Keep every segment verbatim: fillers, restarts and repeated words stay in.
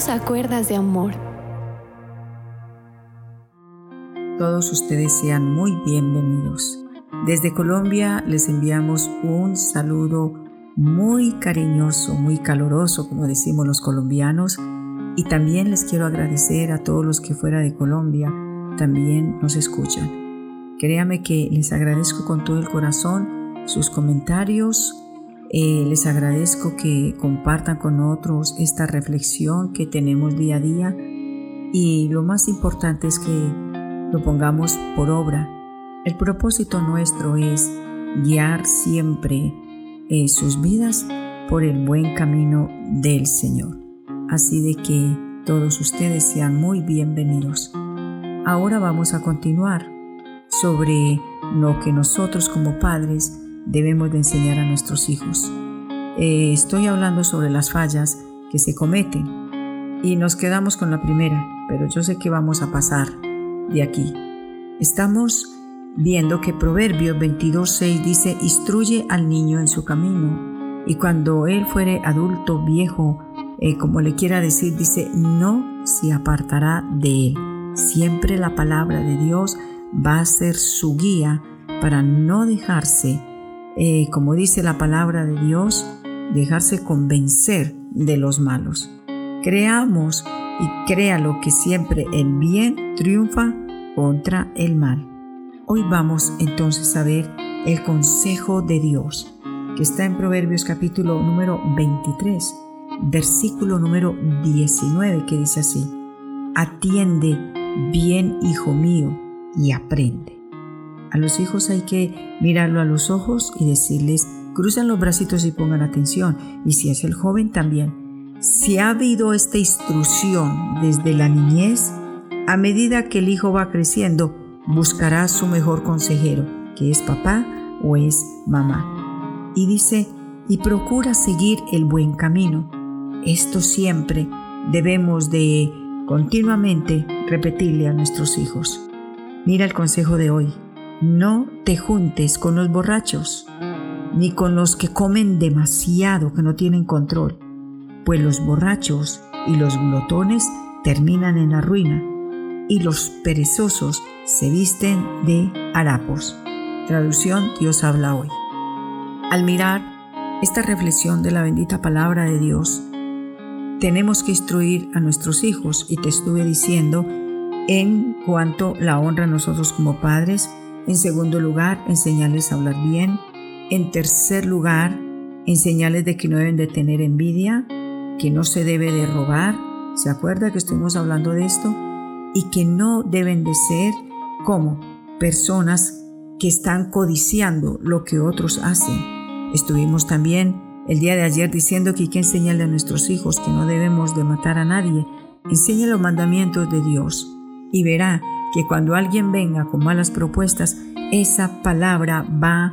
a Cuerdas de Amor. Todos ustedes sean muy bienvenidos. Desde Colombia les enviamos un saludo muy cariñoso, muy caloroso, como decimos los colombianos. Y también les quiero agradecer a todos los que fuera de Colombia también nos escuchan. Créame que les agradezco con todo el corazón sus comentarios. Eh, les agradezco que compartan con otros esta reflexión que tenemos día a día. Y lo más importante es que lo pongamos por obra. El propósito nuestro es guiar siempre eh, sus vidas por el buen camino del Señor. Así de que todos ustedes sean muy bienvenidos. Ahora vamos a continuar sobre lo que nosotros como padres debemos de enseñar a nuestros hijos. Eh, estoy hablando sobre las fallas que se cometen y nos quedamos con la primera, pero yo sé que vamos a pasar de aquí. Estamos viendo que Proverbios veintidós seis dice: instruye al niño en su camino, y cuando él fuere adulto, viejo, eh, como le quiera decir, dice, no se apartará de él. Siempre la palabra de Dios va a ser su guía para no dejarse, eh, como dice la palabra de Dios, dejarse convencer de los malos. Creamos y créalo que siempre el bien triunfa contra el mal. Hoy vamos entonces a ver el consejo de Dios, que está en Proverbios capítulo número veintitrés, versículo número diecinueve, que dice así: atiende bien, hijo mío, y aprende. A los hijos hay que mirarlo a los ojos y decirles, cruzan los bracitos y pongan atención. Y si es el joven también. Si ha habido esta instrucción desde la niñez, a medida que el hijo va creciendo, buscará su mejor consejero, que es papá o es mamá. Y dice, y procura seguir el buen camino. Esto siempre debemos de continuamente repetirle a nuestros hijos. Mira el consejo de hoy. No te juntes con los borrachos, ni con los que comen demasiado, que no tienen control, pues los borrachos y los glotones terminan en la ruina, y los perezosos se visten de harapos. Traducción: Dios habla hoy. Al mirar esta reflexión de la bendita palabra de Dios, tenemos que instruir a nuestros hijos, y te estuve diciendo en cuanto la honra a nosotros como padres. En segundo lugar, enseñarles a hablar bien. En tercer lugar, enseñarles de que no deben de tener envidia, que no se debe de robar. ¿Se acuerda que estuvimos hablando de esto? Y que no deben de ser como personas que están codiciando lo que otros hacen. Estuvimos también el día de ayer diciendo que hay que enseñarle a nuestros hijos que no debemos de matar a nadie. Enseñe los mandamientos de Dios y verá que cuando alguien venga con malas propuestas, esa palabra va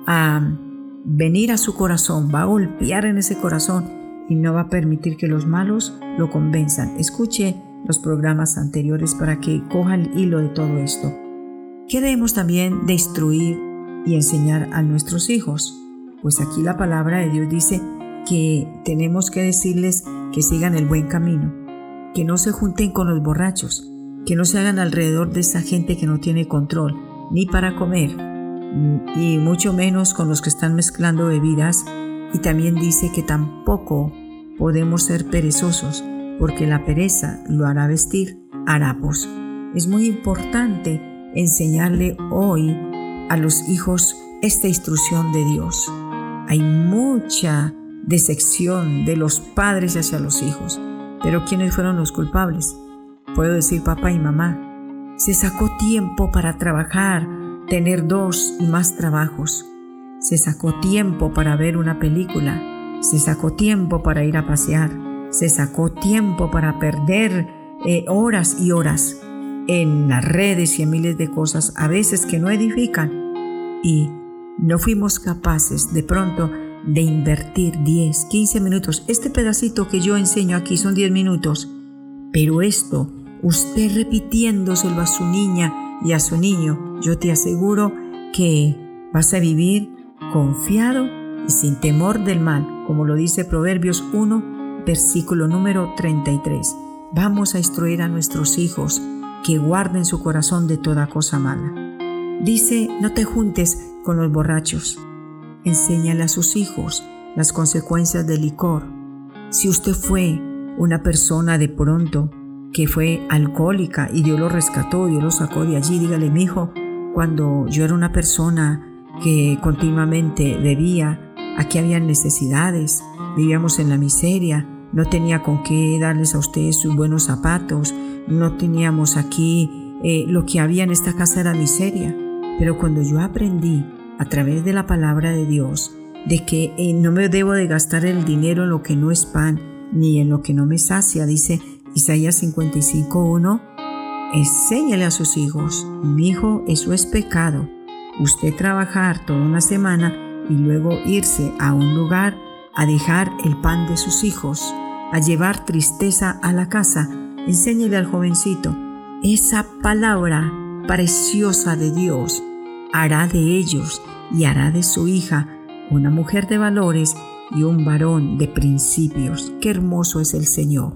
a venir a su corazón, va a golpear en ese corazón y no va a permitir que los malos lo convenzan. Escuche los programas anteriores para que coja el hilo de todo esto. ¿Qué debemos también de instruir y enseñar a nuestros hijos? Pues aquí la palabra de Dios dice que tenemos que decirles que sigan el buen camino, que no se junten con los borrachos, que no se hagan alrededor de esa gente que no tiene control, ni para comer, y mucho menos con los que están mezclando bebidas. Y también dice que tampoco podemos ser perezosos, porque la pereza lo hará vestir harapos. Es muy importante enseñarle hoy a los hijos esta instrucción de Dios. Hay mucha decepción de los padres hacia los hijos, pero ¿quiénes fueron los culpables? Puedo decir papá y mamá. Se sacó tiempo para trabajar, tener dos y más trabajos. Se sacó tiempo para ver una película. Se sacó tiempo para ir a pasear. Se sacó tiempo para perder eh, horas y horas en las redes y en miles de cosas, a veces que no edifican. Y no fuimos capaces de pronto de invertir diez, quince minutos. Este pedacito que yo enseño aquí son diez minutos. Pero esto, usted repitiéndoselo a su niña y a su niño, yo te aseguro que vas a vivir confiado y sin temor del mal. Como lo dice Proverbios uno, versículo número treinta y tres. Vamos a instruir a nuestros hijos que guarden su corazón de toda cosa mala. Dice, no te juntes con los borrachos. Enséñale a sus hijos las consecuencias del licor. Si usted fue una persona de pronto que fue alcohólica y Dios lo rescató, Dios lo sacó de allí, dígale, mi hijo, cuando yo era una persona que continuamente bebía, aquí había necesidades, vivíamos en la miseria, no tenía con qué darles a ustedes sus buenos zapatos, no teníamos aquí, eh, lo que había en esta casa era miseria. Pero cuando yo aprendí a través de la palabra de Dios de que eh, no me debo de gastar el dinero en lo que no es pan, ni en lo que no me sacia, dice Isaías cincuenta y cinco uno, enséñale a sus hijos, mi hijo, eso es pecado, usted trabajar toda una semana y luego irse a un lugar a dejar el pan de sus hijos, a llevar tristeza a la casa. Enséñele al jovencito, esa palabra preciosa de Dios hará de ellos y hará de su hija una mujer de valores y un varón de principios. Qué hermoso es el Señor.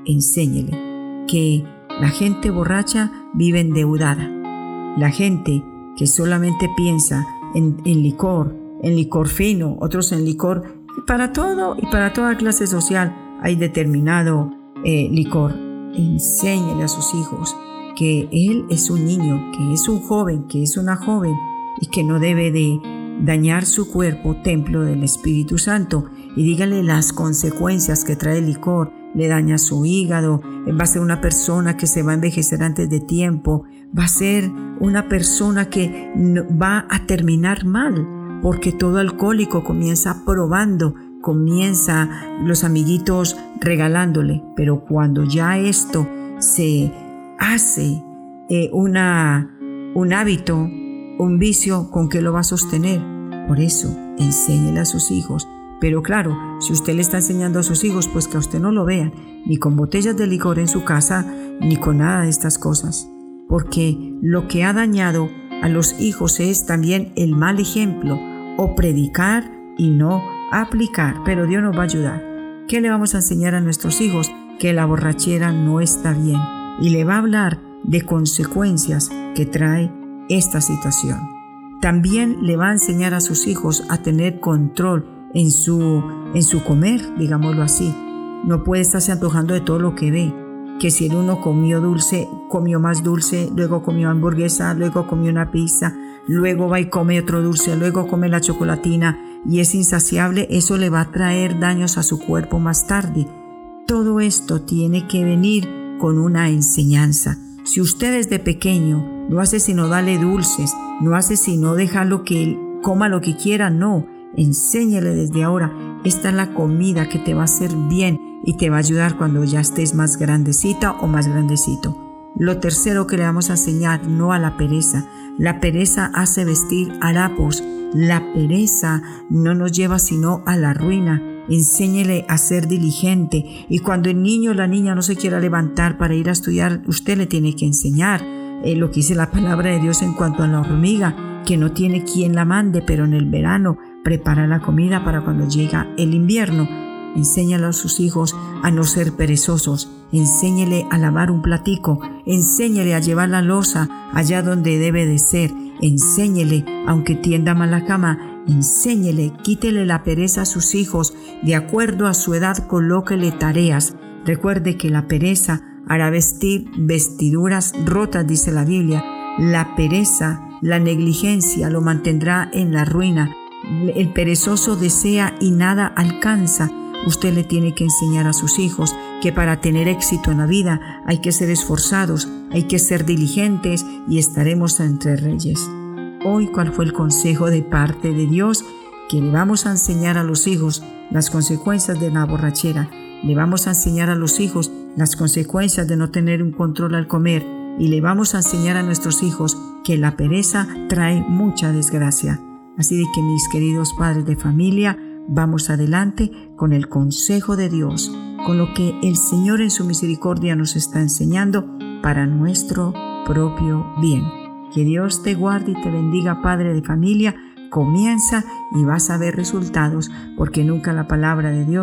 Enséñele que la gente borracha vive endeudada. La gente que solamente piensa en, en licor, en licor fino, otros en licor, para todo y para toda clase social hay determinado eh, licor. Enséñele a sus hijos que él es un niño, que es un joven, que es una joven y que no debe de dañar su cuerpo, templo del Espíritu Santo, y dígale las consecuencias que trae el licor. Le daña su hígado, va a ser una persona que se va a envejecer antes de tiempo, va a ser una persona que va a terminar mal, porque todo alcohólico comienza probando, comienza los amiguitos regalándole, pero cuando ya esto se hace eh, una, un hábito, un vicio, ¿con qué lo va a sostener? Por eso, enséñele a sus hijos. Pero claro, si usted le está enseñando a sus hijos, pues que a usted no lo vean, ni con botellas de licor en su casa, ni con nada de estas cosas. Porque lo que ha dañado a los hijos es también el mal ejemplo, o predicar y no aplicar. Pero Dios nos va a ayudar. ¿Qué le vamos a enseñar a nuestros hijos? Que la borrachera no está bien. Y le va a hablar de consecuencias que trae esta situación. También le va a enseñar a sus hijos a tener control en su, en su comer, digámoslo así. No puede estarse antojando de todo lo que ve. Que si el uno comió dulce, comió más dulce, luego comió hamburguesa, luego comió una pizza, luego va y come otro dulce, luego come la chocolatina y es insaciable, eso le va a traer daños a su cuerpo más tarde. Todo esto tiene que venir con una enseñanza. Si usted desde pequeño no hace sino darle dulces, no hace sino dejarlo que él coma lo que quiera, no. Enséñale desde ahora, esta es la comida que te va a hacer bien y te va a ayudar cuando ya estés más grandecita o más grandecito. Lo tercero que le vamos a enseñar, no a la pereza. La pereza hace vestir harapos. La pereza no nos lleva sino a la ruina. Enséñele a ser diligente, y cuando el niño o la niña no se quiera levantar para ir a estudiar, usted le tiene que enseñar eh, lo que dice la palabra de Dios en cuanto a la hormiga, que no tiene quien la mande, pero en el verano prepara la comida para cuando llega el invierno. Enséñale a sus hijos a no ser perezosos. Enséñele a lavar un platico. Enséñele a llevar la loza allá donde debe de ser. Enséñele, aunque tienda mal la cama, enséñele, quítele la pereza a sus hijos. De acuerdo a su edad, colóquele tareas. Recuerde que la pereza hará vestir vestiduras rotas, dice la Biblia. La pereza, la negligencia lo mantendrá en la ruina. El perezoso desea y nada alcanza. Usted le tiene que enseñar a sus hijos que para tener éxito en la vida hay que ser esforzados, hay que ser diligentes y estaremos entre reyes. Hoy, ¿cuál fue el consejo de parte de Dios? Que le vamos a enseñar a los hijos las consecuencias de la borrachera. Le vamos a enseñar a los hijos las consecuencias de no tener un control al comer. Y le vamos a enseñar a nuestros hijos que la pereza trae mucha desgracia. Así de que, mis queridos padres de familia, vamos adelante con el consejo de Dios, con lo que el Señor en su misericordia nos está enseñando para nuestro propio bien. Que Dios te guarde y te bendiga, padre de familia. Comienza y vas a ver resultados, porque nunca la palabra de Dios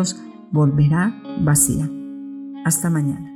volverá vacía. Hasta mañana.